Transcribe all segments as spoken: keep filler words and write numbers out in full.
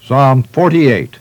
Psalm forty-eight.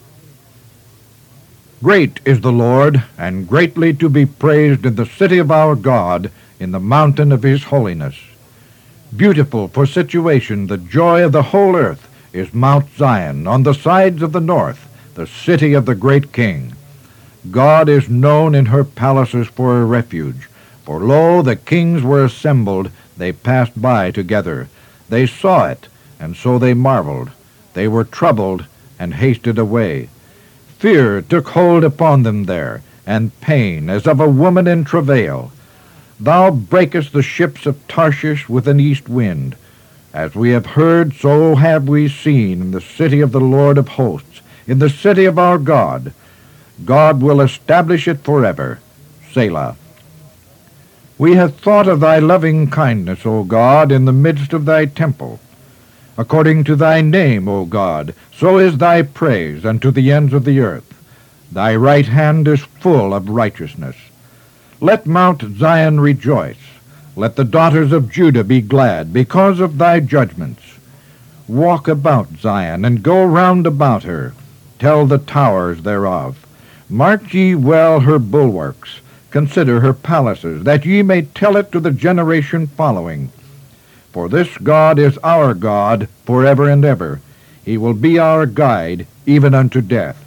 Great is the Lord, and greatly to be praised in the city of our God, in the mountain of his holiness. Beautiful for situation, the joy of the whole earth, is Mount Zion, on the sides of the north, the city of the great King. God is known in her palaces for a refuge. For lo, the kings were assembled, they passed by together. They saw it, and so they marveled. They were troubled, and hasted away. Fear took hold upon them there, and pain, as of a woman in travail. Thou breakest the ships of Tarshish with an east wind. As we have heard, so have we seen in the city of the Lord of hosts, in the city of our God. God will establish it forever. Selah. We have thought of thy loving kindness, O God, in the midst of thy temple. According to thy name, O God, so is thy praise unto the ends of the earth. Thy right hand is full of righteousness. Let Mount Zion rejoice. Let the daughters of Judah be glad because of thy judgments. Walk about Zion, and go round about her. Tell the towers thereof. Mark ye well her bulwarks. Consider her palaces, that ye may tell it to the generation following. For this God is our God forever and ever. He will be our guide even unto death.